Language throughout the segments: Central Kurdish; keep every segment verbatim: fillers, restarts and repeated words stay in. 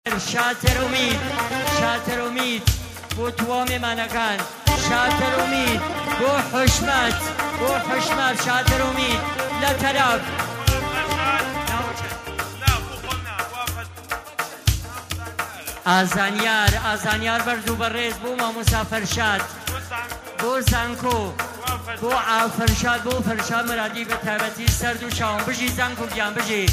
شاتر امید شاتر امید بۆ تواوێمانەکان شاتر امید بۆ حشمەت بۆ حشمەت شاتر امید لە تەرەف ئازانیار ئازانیار بەرز و بەڕێز بۆ مامۆستا فەرشاد بۆ زانکۆ بۆ ئافەرشاد بۆ فەرشاد مرادی بە تایبەتی سەرد و چاوم بژی زانکۆ گیان بژی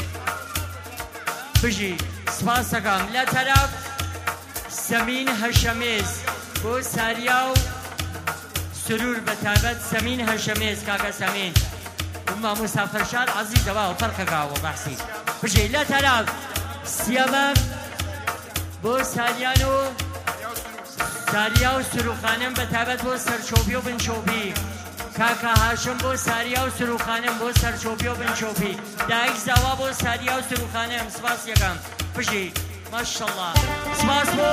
بژی سپاس دەکەم لە تەرەف سەمین هەشەمێز بۆ ساریا و سرور بە تایبەت سەمین هەشەمێز کاکە سەمین مامۆستا فەرشاد عەزیزەوە فەرقەکەوە بەحسی بژی لە تەرەف سیەمەم بۆ ساریان و ساریا و سروخانم بە تایبەت بۆ سەرچۆبی و بنچۆبی کاکا هاشم بۆ ساریا و سروخانم بۆ سەرچۆبی و بنچۆبی دایک زاوا بۆ ساریا و سروخانم سپاس یەکەم بژی ماشەڵڵا سپاس بۆ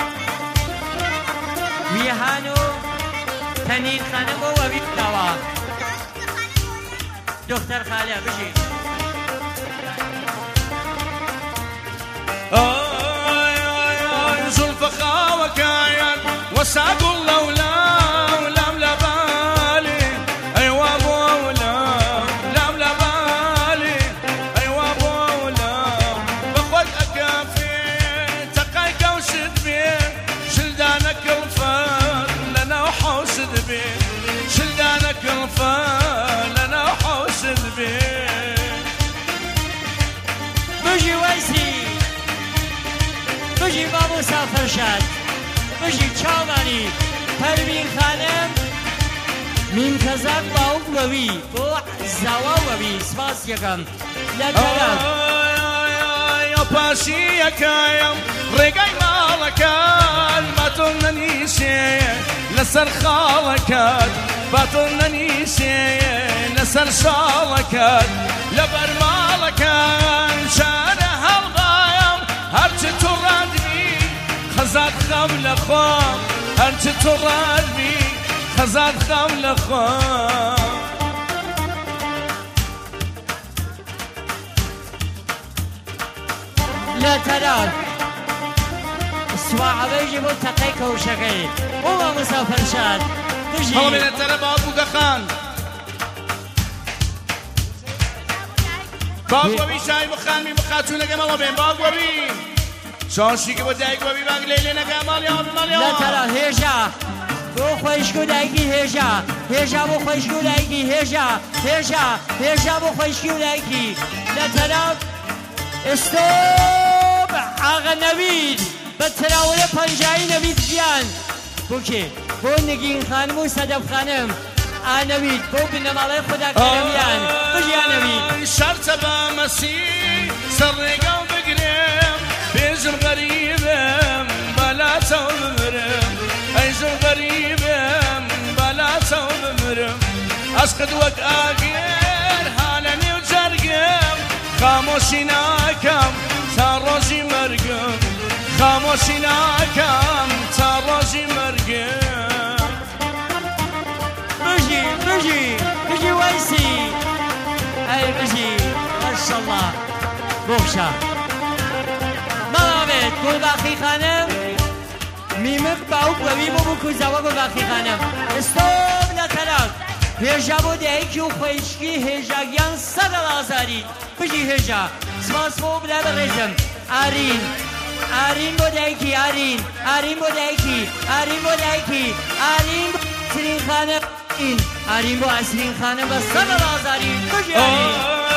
ویهان و تەنین خانم بۆ وەوی داوا دختەر خالە بژی فخاوكايان وساق الله ولام لبالي ايوا بولا لام لبالي ايوا بولا بخوك اكافي تقايك وشد بي شلدانك الفار لنا وحوسد بي شلدانك الفار لنا وحوسد بي بجي ويسي بژی مامۆستا فەرشاد بژی چاوانی پەروین خانم میمکەزان باوک وەوی بۆ زاوا وەوی سپاس یەکەم لە تەرەف یا پاشی یەکایەم ڕێگای ماڵەکان باتۆ نەنیشێ لەسەر خاڵەکەت باتۆ نەنیشێ لەسەر شاڵەکەت لەبەر ماڵەکان شارە هەڵغایم هەرچی تو ڕادبی خەزات خەم لە خۆم هەرچی تو ڕادبی خەزات خەم لە خۆم لە تەرەف سواعەبەیژی بۆ تەقەی کەوشەکەی بۆ مامۆستا فەرشاد بژی هەڵمێ لە تەرەف باوکو دەخان باوکوەوی شای بخانمی بخاتوونەکە مەڵە بێن باوکوەوی شانشیکە بۆ دایکوەوی باگ لێ لێ نەکە ماڵیەوە بماڵیەوە لە تەرەف هێژا بۆ خۆشکی و دایکی هێژا هێژا بۆ خۆشکی و دایکی هێژا هێژا هێژا بۆ خۆشکی و دایکی لە تەرەف ئستۆپ ئاغا نەوید بە تراوەیە پەنجایی نەوید گیان بۆ کێ بۆ نگین خانم و سەدەف خانم ئانەوید بۆ بنەماڵەی خۆدا کەرەمیان بژیان نەوید شەرتە بە مەسی سەر ڕێگە و بگرێم بێژم غەریبم بەلاتە و بمرم ئەیژم غەریبم بەلاتە و بمرم عەشقت وەک ئاگێر هالە نێو جەرگم خامۆشی ناکەم تا ڕۆژی مەرگم خامۆشی ناکەم تا ڕۆژی مەرگم بژی بژی بژی وەیسی ئەی بژی ماشەڵڵا بۆخشە مەڵاوێت گوڵباخی خانم میمک باوک وەوی بۆ بوو کوزەوە گوڵباخی خانم ئستۆپ لە تەرەف هێژا بۆ دایکی و خۆیشکی هێژاگیان سەدە ئازاری بژی هێژا سپاس بۆ بلا بەڕێزم ئارین ئارین بۆ دایکی ئارین ئارین بۆ دایکی ئارین بۆ دایکی ئارین بۆ ئەسرین خانم ئارین بۆ ئەسرین خانم بە سەدە ئازاری بژی ئارین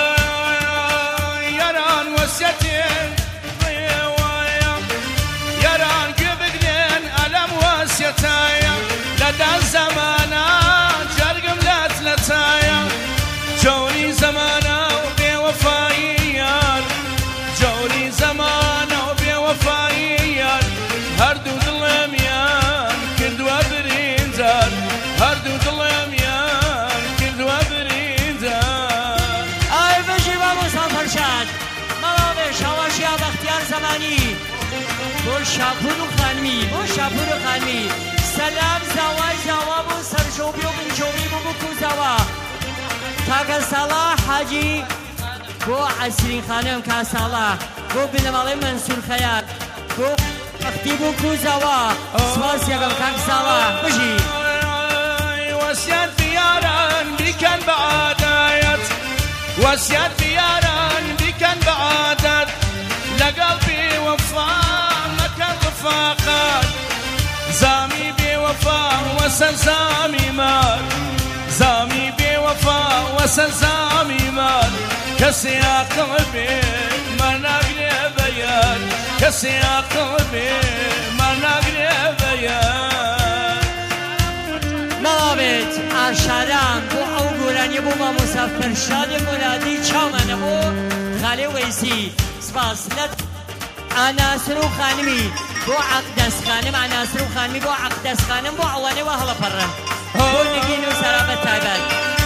یاران وەسیەتێن ڕێوایە یاران گوێ بگرێن ئەلەم وەسیەتایە لەدا زەمانە جەرگم لەت لەتایە جۆری زەمانە و بێوەفایی یار جۆری زەمانە و بێوەفایی یار هەردوو دڵێمیان کردووە بریندار هەردوو دڵێمیان کردووە بریندار ئای بژی مامۆستا فەرشاد مەڵاوێ شاواشیا بەختیار زەمانی بۆ شاپور و خانمی بۆ شاپور و خانمی سەلام زاوای زاوا بۆ سەرچۆبی و بنچۆبی بۆ بکو زاوا کاکە ساڵا حاجی بۆ ئەسرین خانم کا ساڵا بۆ بنەماڵەی منسوور خەیات بۆ ئەختی بوو کوزەوە سواس یەکەم کاک ساڵا بژی وەسیەت دیاران بیکەن بە عادەت وەسیەت دیاران بیکەن بە عادەت لەگەڵ بێوەفا مەکەن ڕفاقەت زامی بێوەفا وەسەر زامی مار زامی بێوەفا وەسەر زامی مار کەسێ عاقڵ بێ مەناگرێ بەیان کەسێ عاقڵ بێ مەناگرێ بەیان ماڵابێت ئاشاران بۆ ئەو گۆرانیە بۆ مامۆستا فەرشادی مولادی چاومانە بۆ خالێ وەیسی سپاس لە ئاناسر و خانمی بۆ عەقدەسخانم ئاناسر و خانمی بۆ عەقدەسخانم بۆ ئەوانەوە هەڵەپەڕن بۆ نگین و سەرابەت تایبەت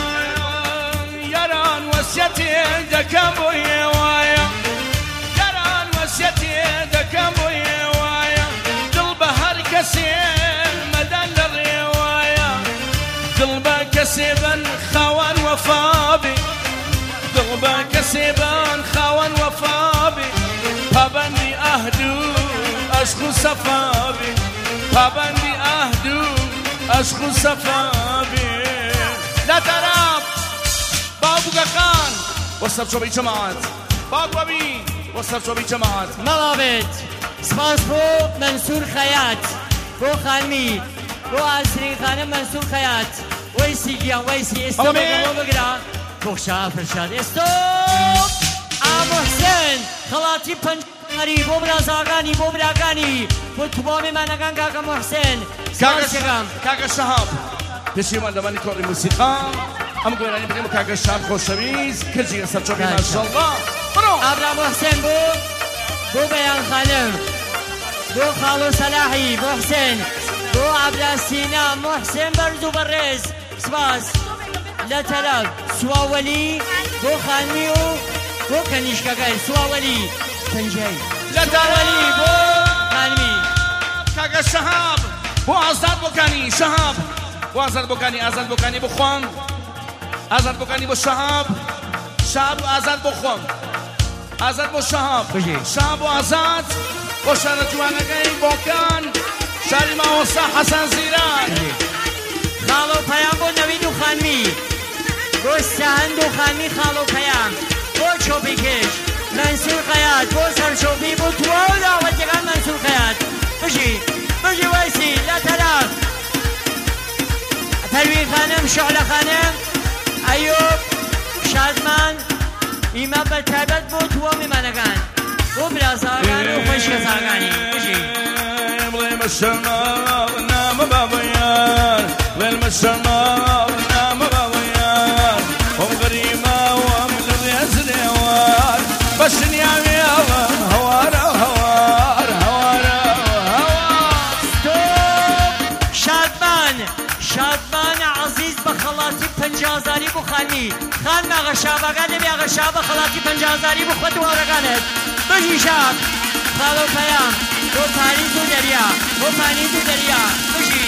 یاران وەسیەتێ دەکەم بۆ ئێوایە یاران وەسیەتێ دەکەم بۆ ئێوایە دڵ بە هەر کەسێ مەدەن لە ڕێوایە دڵ بە کەسێ بن خاوەن وەفابێ دڵ بە کەسێ بن خاوەن وەفابێ پابەندی ئەهد و عەشق و سەفابێ پابەندی ئەهد و عەشق و سەفابێ لە تەرەف باوبووگەکان وە سەرچۆبەی جەماعەت باوبووی وە سەرچۆبەی جەماعەت مەڵابێت سپاس بۆ منسوور خەیات بۆ خانمی بۆ ئاسرین خانم منسوور خەیات وەیسی گیان وەیسی ئێستا بەگەڵۆ بگرە بۆ شا فەرشاد ئێستۆ ئامۆحسێن خەڵاتی پەنجەری بۆ برازاگانی بۆ براگانی بۆ توبامیمانەکان کاکە موحسێن سپاسێکم کاکە شەهاب پێشیمان دەبانی کۆڕی موسیقا ئەم گۆرانی بگەم کاکە شەهاب خۆشەویست کەجی سەرچۆبی ماشەڵڵا بڕۆ ئابرا موحسێن بۆ بۆ بەیان خانم بۆ خاڵۆ سەلاحی موحسێن بۆ ئابرا سینا موحسێن بەرز و بەڕێز سپاس لە تەرەف سواوەلی بۆ خانمی و بۆ کەنیشکەکەی سواوەلی پەنجەی سواوەلی بۆ خانمی کاکە شەهاب بۆ ئازاد بۆکانی شەهاب بۆ ئازاد بۆکانی ئازاد بۆکانی بۆ خۆم ئازاد بۆکانی بۆ شەهاب شەهاب و ئازاد بۆ خۆم ئازاد بۆ شەهاب شەهاب و ئازاد بۆ شارە جوانەکەی بۆکان شاری ماوەستا حەسەن زیران خاڵۆ پەیام بۆ نەوید و خانمی بۆ سەهەند و خانمی خاڵۆ پەیام بۆ چۆپی کێش منسوور خەیات بۆ سەرچۆپی بۆ توا و داوەتیەکان منسوور خەیات بژی بژی وەیسی لە تەرەف پەروین خانم شعلە خانم ئەیوب شادمان ئیمە بەتایبەت بۆ توا میمانەکان بۆ برازاگان و خۆشکەساگانی بژی بڵێ مەشەماڵ نامە بابەیان بڵێ مەشەماڵ نامە بابەیان ئەم غەریماوەم لە ڕێز لێوار بە شنیاوێڵم هەوارە هەوار هەوارە هەوار شادمان شادمان عەزیز بە خەڵاتی پەنجازاری بۆ خانی خان ماغە شابەکان دەبێ ئاغا شاب بە خەڵاتی پەنجازاری بۆ خۆت و هەوڕەکانت بژی شاب خاڵۆ پەیام بۆ پانیز و دەریا بۆ پانیز و دەریا بژی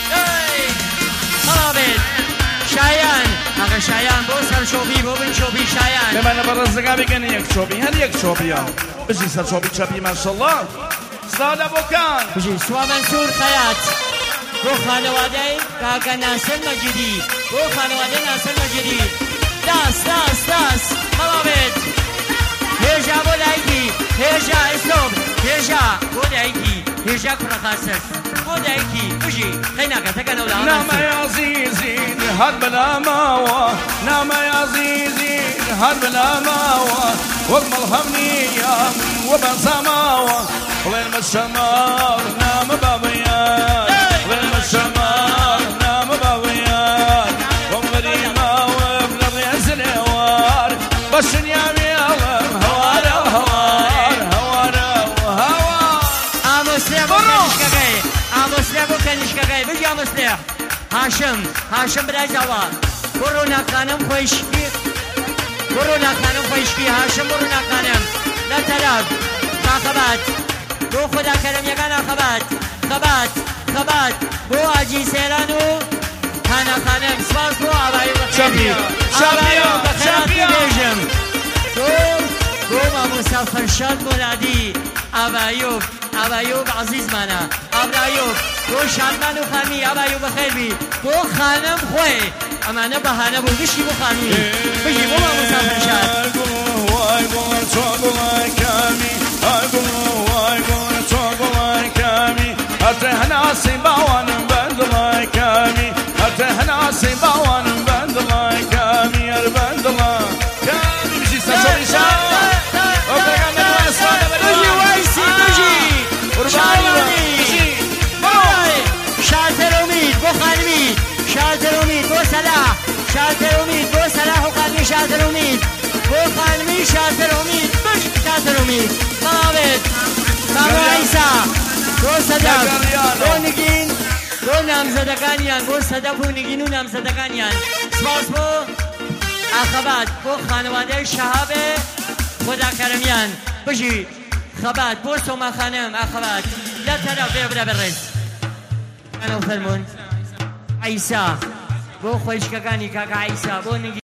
خەڵابێت شایان ئاغا شایان بۆ سەرچۆپی بۆ بنچۆپی شایان لێمانە بە ڕێزەکە بگەن یەک چۆپی هەر یەک چۆپیە بژی سەرچۆپی چەپی ماشەڵڵا سادە بۆکان بژی سوا منسوور خەیات بۆ خانەوادەی کاکە ناسر مەجیدی بۆ خانەوادەی ناسر مەجیدی داس داس داس خەڵابێت هێژا بۆ دایکی هێژا ئێستۆم هێژا بۆ دایکی هێژا کوڕە خاسر بۆ دایکی بژی خەی ناکەتەکە نەولا نامە عەزیزین هەر بەلاماوە نامە عەزیزین هەر بەلاماوە وەک مەڵهەم نییەم وە بەزەماوە بڵێن مەشەماڵ نامە بابەیان بڵێن مەشەماڵ نامە بابەیان وەم غەریماوەم لە ڕێز لێوار بە شنیاوێڵم هەوارە هەوار هەوارە هەوار ئامۆسلێ بۆ کەنیشکەکەی ئامۆسلێ بۆ کەنیشکەکەی بژی ئامۆسلێ هاشم هاشم برای زاوا بۆ ڕۆناکانم خۆیشکی بۆ ڕۆناکانم خۆیشکی هاشم بۆ ڕۆناکانم لە تەرەف خەبات بۆ خۆدا کەرەمیەکان خەبات خەبات خەبات بۆ ئاجی سێران و خانەخانم سپاس بۆ ئاوایی بەخێری ئاوایی بەخێراتی بێژم بۆ بۆ مامۆستا فەرشاد مۆرادی ئابایۆب ئابایۆب عەزیزمانە ئابرایۆب بۆ شادمان و خانمی ئابایۆب بەخێربی بۆ خانم خۆی ئەمانە بەهانە بوو گشتی بۆ خانمی بژی بۆ مامۆستا فەرشاد وای گوڵ چۆ گوڵای کامی ئای گوڵ وای گوڵ چۆ گوڵای کامی هەرتێ هەناسی باوانم بەندڵای کامی هەرتێ هەناسی باوانم بەندڵای کامی هەر بەندڵا کامی بژی سەرچۆنی شاد بژی وایسی بژی شادمانی شادر امید بۆ خانمی شادر امید بۆ سەلاح شادر امید بۆ سەلاح و خانمی شادر امید بۆ خانمی شادر امید بش شادر امید ماوێت مامۆ عیسا بۆ سەدەف بۆ نگین بۆ نامزەدەکانیان بۆ سەدەف و نگین و نامزەدەکانیان سپاس بۆ ئاخەبات بۆ خانەوادەی شەهابێ خۆدا کەرەمیان بژی خەبات بۆ سۆما خانم ئاخەبات لە تەرەف بێ برە بەڕێز ئەنە فەرموون عیسا بۆ خۆیشکەکانی کاکە عیسا بۆ نگین